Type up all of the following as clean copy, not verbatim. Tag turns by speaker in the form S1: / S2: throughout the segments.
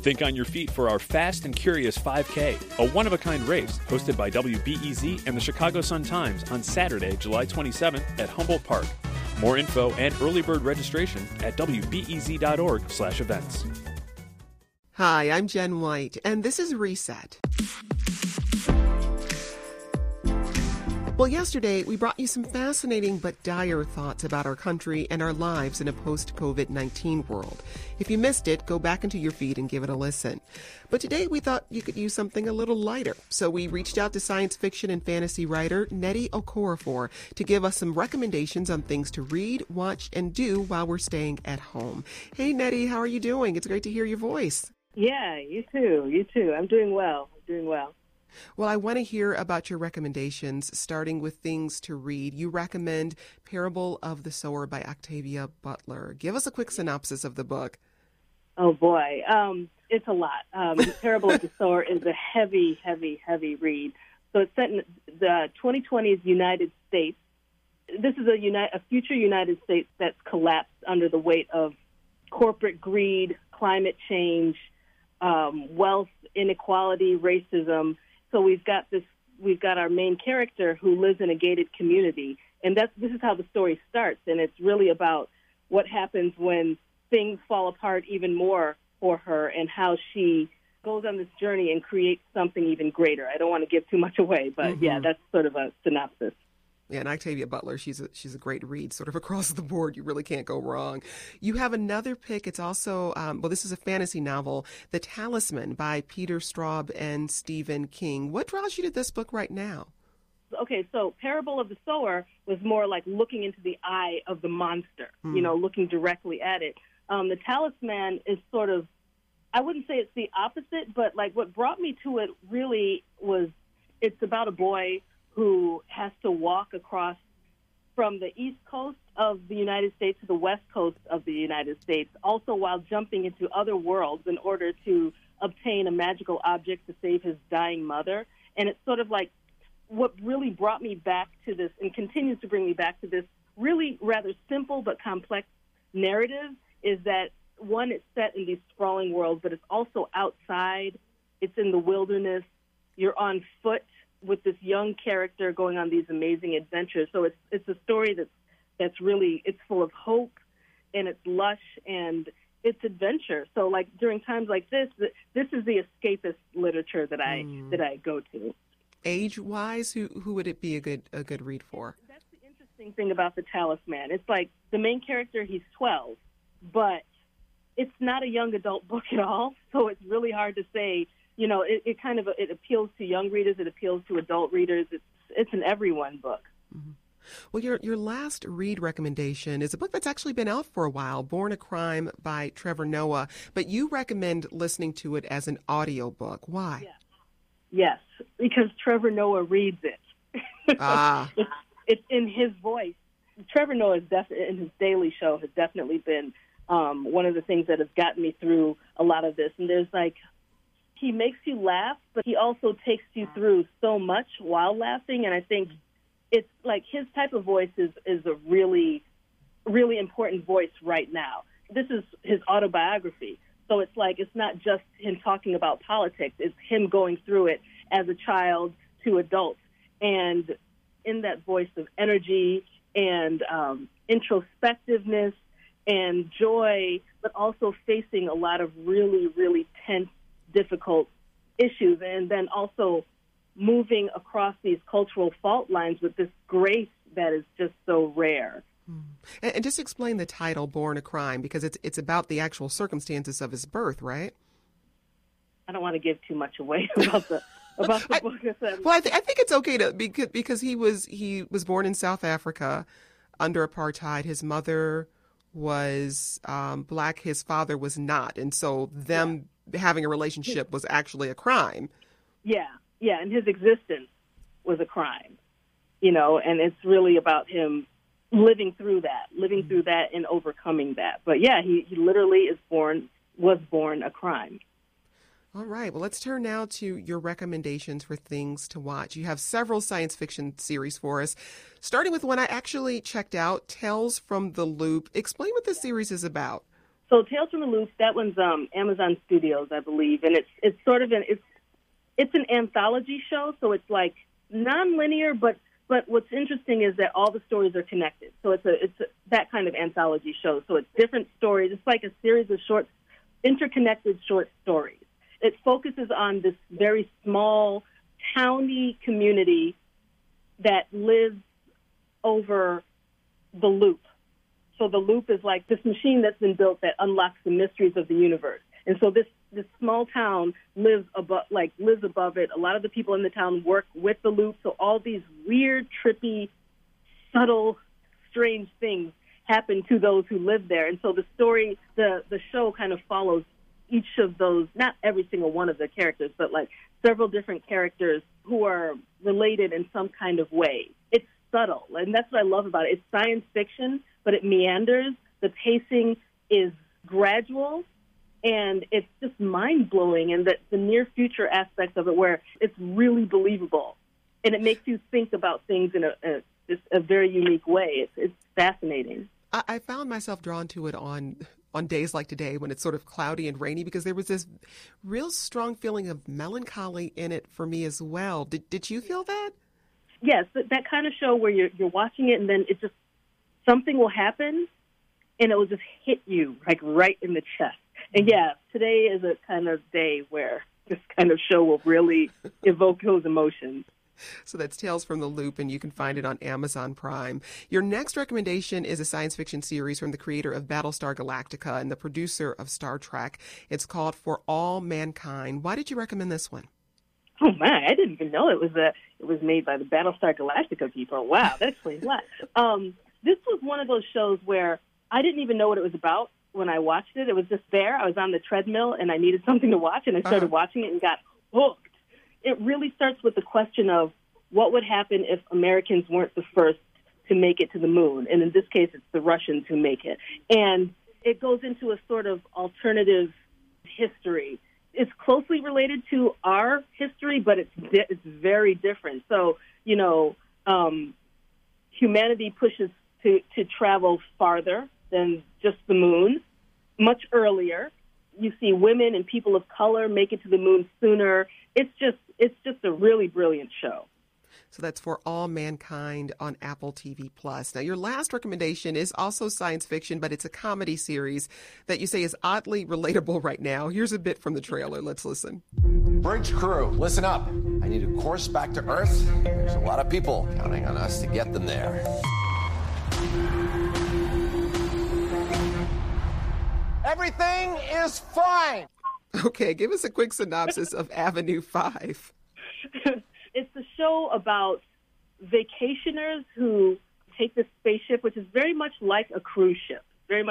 S1: Think on your feet for our Fast and Curious 5K, a one-of-a-kind race hosted by WBEZ and the Chicago Sun-Times on Saturday, July 27th at Humboldt Park. More info and early bird registration at wbez.org/events.
S2: Hi, I'm Jen White, and this is Reset. Well, yesterday, we brought you some fascinating but dire thoughts about our country and our lives in a post-COVID-19 world. If you missed it, go back into your feed and give it a listen. But today, we thought you could use something a little lighter. So we reached out to science fiction and fantasy writer Nnedi Okorafor to give us some recommendations on things to read, watch, and do while we're staying at home. Hey, Nnedi, how are you doing? It's great to hear your voice.
S3: Yeah, you too. You too. I'm doing well.
S2: Well, I want to hear about your recommendations, starting with things to read. You recommend Parable of the Sower by Octavia Butler. Give us a quick synopsis of the book.
S3: Oh, boy. It's a lot. Parable of the Sower is a heavy, heavy, heavy read. So it's set in the 2020s United States. This is a future United States that's collapsed under the weight of corporate greed, climate change, wealth inequality, racism. So we've got our main character who lives in a gated community, and this is how the story starts. And it's really about what happens when things fall apart even more for her, and how she goes on this journey and creates something even greater. I don't want to give too much away, but yeah, that's sort of a synopsis.
S2: Yeah, and Octavia Butler, she's a great read, sort of across the board. You really can't go wrong. You have another pick. It's also, this is a fantasy novel, The Talisman by Peter Straub and Stephen King. What draws you to this book right now?
S3: Okay, so Parable of the Sower was more like looking into the eye of the monster, looking directly at it. The Talisman is sort of, I wouldn't say it's the opposite, but like what brought me to it really was, it's about a boy who has to walk across from the east coast of the United States to the west coast of the United States, also while jumping into other worlds in order to obtain a magical object to save his dying mother. And it's sort of like what really brought me back to this and continues to bring me back to this really rather simple but complex narrative is that, one, it's set in these sprawling worlds, but it's also outside. It's in the wilderness. You're on foot with this young character going on these amazing adventures. So it's a story that's really, it's full of hope, and it's lush, and it's adventure. So like during times like this is the escapist literature that I go to.
S2: Age-wise, who would it be a good read for?
S3: That's the interesting thing about The Talisman. It's like the main character, he's 12, but it's not a young adult book at all. So it's really hard to say. It appeals to young readers. It appeals to adult readers. It's an everyone book.
S2: Mm-hmm. Well, your last read recommendation is a book that's actually been out for a while, Born a Crime by Trevor Noah, but you recommend listening to it as an audiobook. Why?
S3: Yes, because Trevor Noah reads it. It's in his voice. Trevor Noah in his daily show has definitely been one of the things that has gotten me through a lot of this. And there's he makes you laugh, but he also takes you through so much while laughing. And I think it's like his type of voice is a really, really important voice right now. This is his autobiography. So it's like, it's not just him talking about politics. It's him going through it as a child to adult. And in that voice of energy and introspectiveness and joy, but also facing a lot of really, really tense, difficult issues, and then also moving across these cultural fault lines with this grace that is just so rare.
S2: And just explain the title, Born a Crime, because it's about the actual circumstances of his birth, right?
S3: I don't want to give too much away about the book.
S2: Well, I think it's okay to because he was born in South Africa under apartheid. His mother was black. His father was not, and so having a relationship was actually a crime. Yeah,
S3: and his existence was a crime, and it's really about him living through that and overcoming that. But yeah, he literally was born a crime.
S2: All right. Well, let's turn now to your recommendations for things to watch. You have several science fiction series for us, starting with one I actually checked out, Tales from the Loop. Explain what this series is about.
S3: So Tales from the Loop, that one's Amazon Studios, I believe, and it's sort of it's an anthology show, so it's like non-linear, but what's interesting is that all the stories are connected. So it's that kind of anthology show. So it's different stories. It's like a series of interconnected short stories. It focuses on this very small, towny community that lives over the loop. So the loop is like this machine that's been built that unlocks the mysteries of the universe. And so this small town lives above it. A lot of the people in the town work with the loop. So all these weird, trippy, subtle, strange things happen to those who live there. And so the story, the show kind of follows each of those, not every single one of the characters, but like several different characters who are related in some kind of way. It's subtle, and that's what I love about it. It's science fiction, but it meanders. The pacing is gradual, and it's just mind-blowing, and the near-future aspects of it where it's really believable, and it makes you think about things in a very unique way. It's fascinating.
S2: I found myself drawn to it on days like today when it's sort of cloudy and rainy, because there was this real strong feeling of melancholy in it for me as well. Did you feel that?
S3: Yes, that kind of show where you're watching it and then it just, something will happen and it will just hit you like right in the chest. And yeah, today is a kind of day where this kind of show will really evoke those emotions.
S2: So that's Tales from the Loop, and you can find it on Amazon Prime. Your next recommendation is a science fiction series from the creator of Battlestar Galactica and the producer of Star Trek. It's called For All Mankind. Why did you recommend this one?
S3: Oh my, I didn't even know it was made by the Battlestar Galactica people. Wow, that explains a lot. This was one of those shows where I didn't even know what it was about when I watched it. It was just there. I was on the treadmill and I needed something to watch, and I started watching it and got hooked. It really starts with the question of what would happen if Americans weren't the first to make it to the moon. And in this case, it's the Russians who make it. And it goes into a sort of alternative history. It's closely related to our history, but it's very different. So, humanity pushes to travel farther than just the moon, much earlier. You see women and people of color make it to the moon sooner. It's just a really brilliant show.
S2: So that's For All Mankind on Apple TV+. Now, your last recommendation is also science fiction, but it's a comedy series that you say is oddly relatable right now. Here's a bit from the trailer. Let's listen.
S4: Bridge crew, listen up. I need a course back to Earth. There's a lot of people counting on us to get them there. Everything is fine.
S2: Okay, give us a quick synopsis of Avenue 5.
S3: It's a show about vacationers who take this spaceship, which is very much like a cruise ship,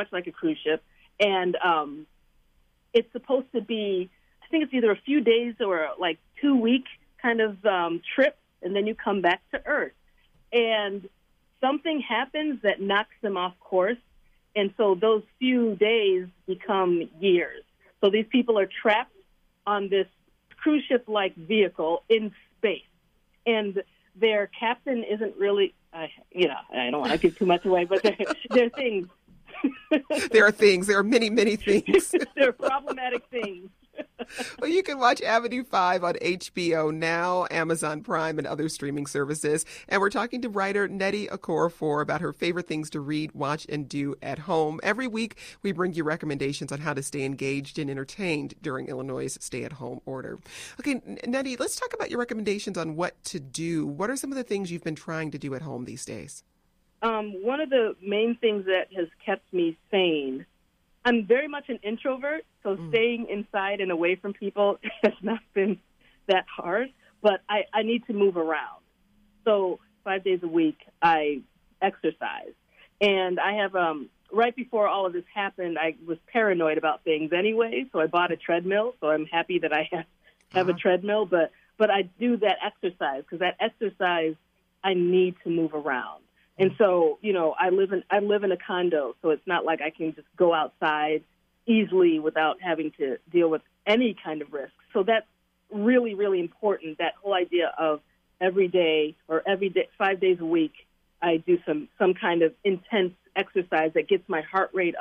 S3: And it's supposed to be, I think it's either a few days or like 2-week kind of trip, and then you come back to Earth. And something happens that knocks them off course, and so those few days become years. So these people are trapped on this cruise ship-like vehicle in space. And their captain isn't really, I don't want to give too much away, but there are things.
S2: There are things. There are many, many things.
S3: There are problematic things.
S2: Well, you can watch Avenue 5 on HBO Now, Amazon Prime, and other streaming services. And we're talking to writer Nnedi Okorafor about her favorite things to read, watch, and do at home. Every week, we bring you recommendations on how to stay engaged and entertained during Illinois' stay-at-home order. Okay, Nnedi, let's talk about your recommendations on what to do. What are some of the things you've been trying to do at home these days?
S3: One of the main things that has kept me sane, I'm very much an introvert, so staying inside and away from people has not been that hard, but I need to move around. So 5 days a week, I exercise. And I have, right before all of this happened, I was paranoid about things anyway, so I bought a treadmill, so I'm happy that I have a treadmill, but I do that exercise, because that exercise, I need to move around. And so, I live in a condo, so it's not like I can just go outside easily without having to deal with any kind of risk. So that's really, really important, that whole idea of every day, 5 days a week, I do some kind of intense exercise that gets my heart rate up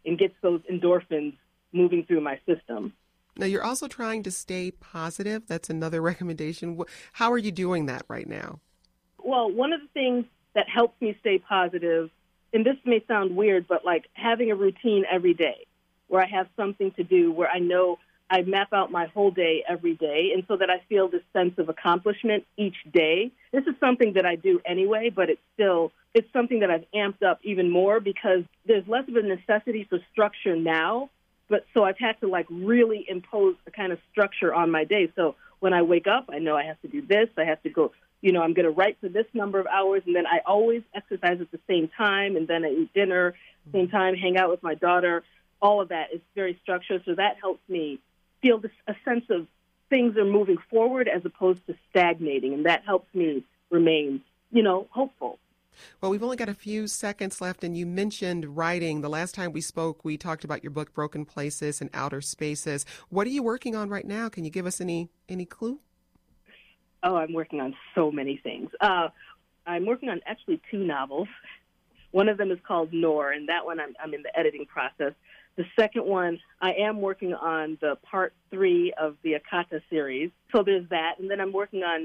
S3: and gets those endorphins moving through my system.
S2: Now, you're also trying to stay positive. That's another recommendation. How are you doing that right now?
S3: Well, one of the things that helps me stay positive, and this may sound weird, but like having a routine every day where I have something to do, where I know I map out my whole day every day, and so that I feel this sense of accomplishment each day. This is something that I do anyway, but it's something that I've amped up even more because there's less of a necessity for structure now. But so I've had to like really impose a kind of structure on my day. So when I wake up, I know I have to do this. I have to go, I'm going to write for this number of hours. And then I always exercise at the same time. And then I eat dinner, same time, hang out with my daughter. All of that is very structured. So that helps me feel a sense of things are moving forward as opposed to stagnating. And that helps me remain, hopeful.
S2: Well, we've only got a few seconds left, and you mentioned writing. The last time we spoke, we talked about your book, Broken Places and Outer Spaces. What are you working on right now? Can you give us any clue?
S3: Oh, I'm working on so many things. I'm working on actually 2 novels. One of them is called Noor, and that one I'm in the editing process. The second one, I am working on the part 3 of the Akata series. So there's that. And then I'm working on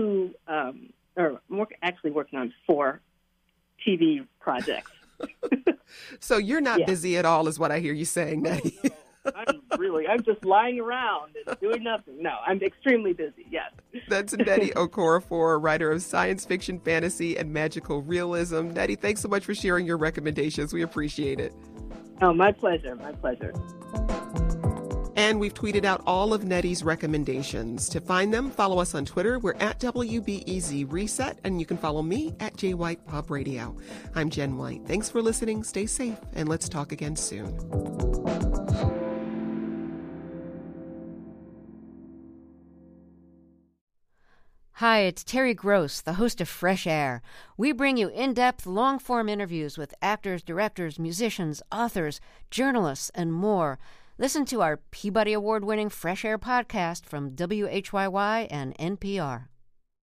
S3: 4 TV projects.
S2: So you're not busy at all is what I hear you saying, Nettie.
S3: I'm just lying around and doing nothing. No, I'm extremely busy, yes.
S2: That's Nnedi Okorafor, writer of science fiction, fantasy, and magical realism. Nnedi, thanks so much for sharing your recommendations. We appreciate it.
S3: Oh, my pleasure, my pleasure.
S2: And we've tweeted out all of Nnedi's recommendations. To find them, follow us on Twitter. We're at WBEZ Reset, and you can follow me at JWhitePopRadio. I'm Jen White. Thanks for listening. Stay safe, and let's talk again soon.
S5: Hi, it's Terry Gross, the host of Fresh Air. We bring you in-depth, long-form interviews with actors, directors, musicians, authors, journalists, and more. Listen to our Peabody Award-winning Fresh Air podcast from WHYY and NPR.